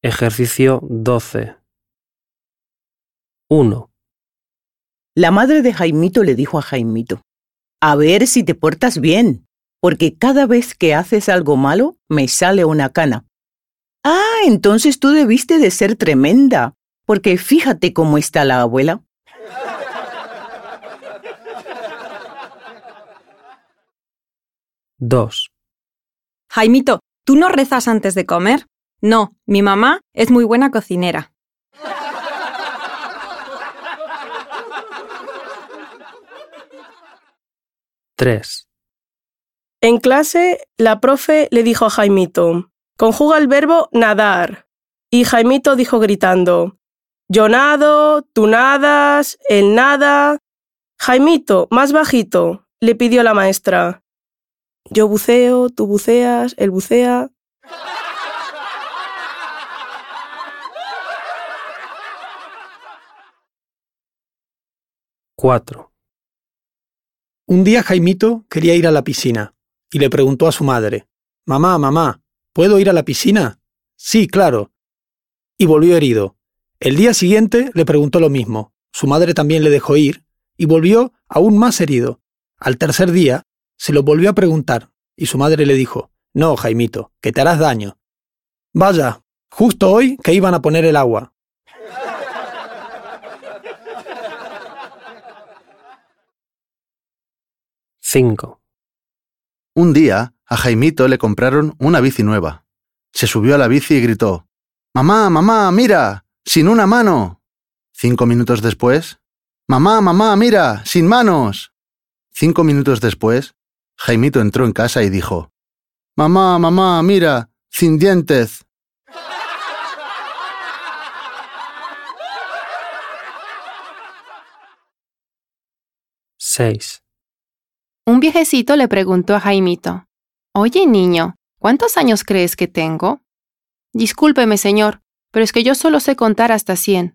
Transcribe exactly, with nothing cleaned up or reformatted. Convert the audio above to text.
Ejercicio doce. uno. La madre de Jaimito le dijo a Jaimito: a ver si te portas bien, porque cada vez que haces algo malo me sale una cana. Ah, entonces tú debiste de ser tremenda, porque fíjate cómo está la abuela. dos. Jaimito, ¿tú no rezas antes de comer? No, mi mamá es muy buena cocinera. tres. En clase, la profe le dijo a Jaimito: conjuga el verbo nadar. Y Jaimito dijo gritando: yo nado, tú nadas, él nada. Jaimito, más bajito, le pidió la maestra. Yo buceo, tú buceas, él bucea. cuatro. Un día Jaimito quería ir a la piscina y le preguntó a su madre: Mamá, mamá, ¿puedo ir a la piscina? Sí, claro. Y volvió herido. El día siguiente le preguntó lo mismo. Su madre también le dejó ir y volvió aún más herido. Al tercer día se lo volvió a preguntar y su madre le dijo: No, Jaimito, que te harás daño. Vaya, justo hoy que iban a poner el agua. cinco. Un día, a Jaimito le compraron una bici nueva. Se subió a la bici y gritó: «Mamá, mamá, mira, sin una mano». Cinco minutos después: «Mamá, mamá, mira, sin manos». Cinco minutos después, Jaimito entró en casa y dijo: «Mamá, mamá, mira, sin dientes». seis. Un viejecito le preguntó a Jaimito: «Oye, niño, ¿cuántos años crees que tengo?» «Discúlpeme, señor, pero es que yo solo sé contar hasta cien».